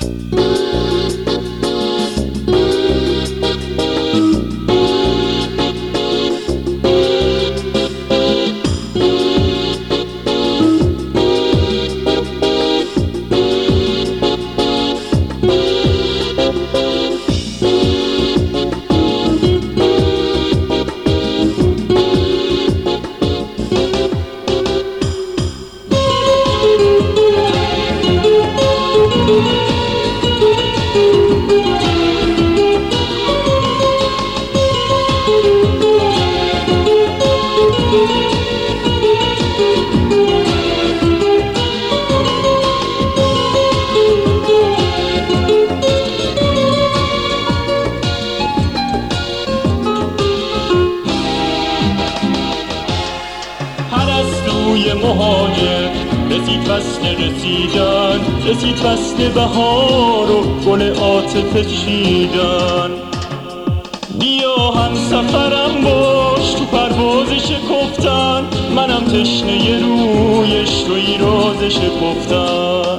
مهاجر رسید فصل رسیدن، رسید فصل بهار و گل عاطفه چیدن. بیا هم سفرم باش تو پرواز شکفتن، منم تشنه رویش توی راز شکفتن.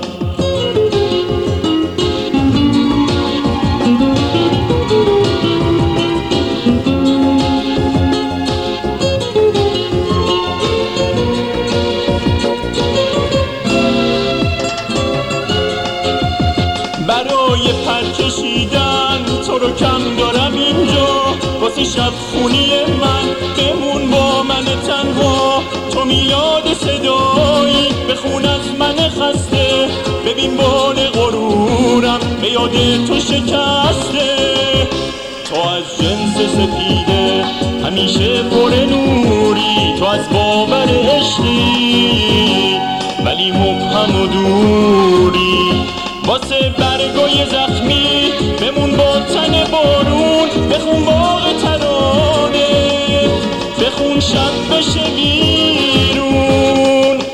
برای پر کشیدن تو رو کم دارم اینجا، واسه شب خونی من بمون با من تنها. تو میاد صدایی بخون از من خسته، ببین بال غرورم به یاد تو شکسته. تو از جنس سپیده همیشه پر نوری، تو از باور عشقی ولی مبهم و دوری. واسه برگای زخمی بمون با تن بارون، بخون باغ ترانه، بخون شب بشه ویرون.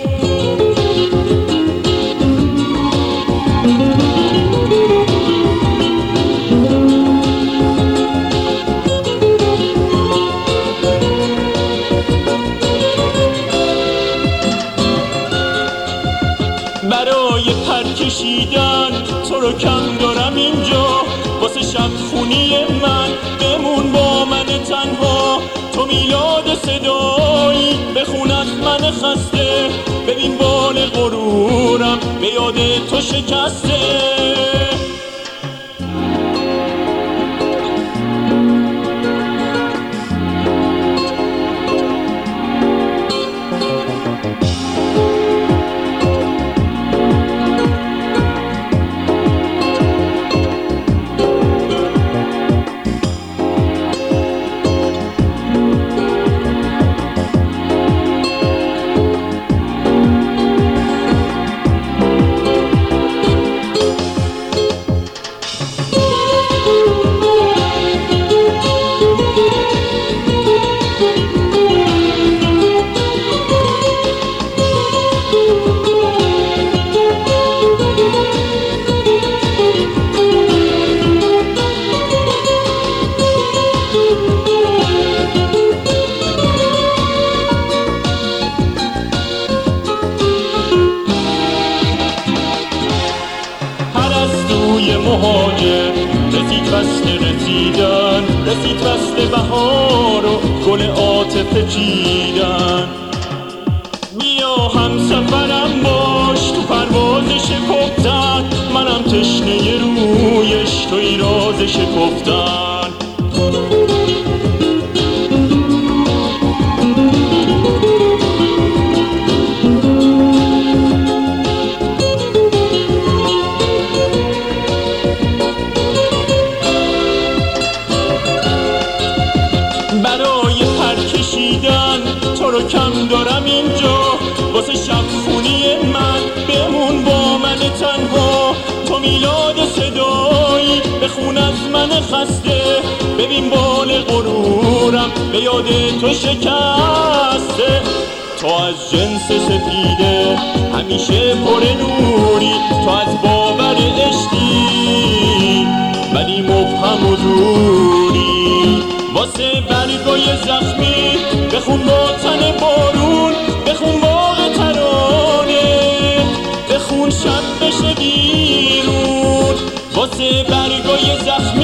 برای پر کشیدن تو رو کم دارم اینجا، واسه شب خونی من بمون با من تنها. تو میلاد صدایی بخون از من خسته، ببین بال غرورم به یاد تو شکسته. مهاجر رسید فصل رسیدن، رسید فصل بهار و گل عاطفه چیدن. بیا هم سفرم باش تو پرواز شکفتن، منم تشنه رویش توی راز شکفتن. برای پر کشیدن تو رو کم دارم اینجا، واسه شب خونی من بمون با من تنها. تو میلاد صدایی بخون از من خسته، ببین بال غرورم به یاد تو شکسته. تو از جنس سپیده همیشه پر نوری، تو از باور عشقی ولی مبهم و دوری. واسه برگای زخمی بخون با تن بارون، بخون باغ ترانه، بخون شب بشه ویرون. واسه برگای زخم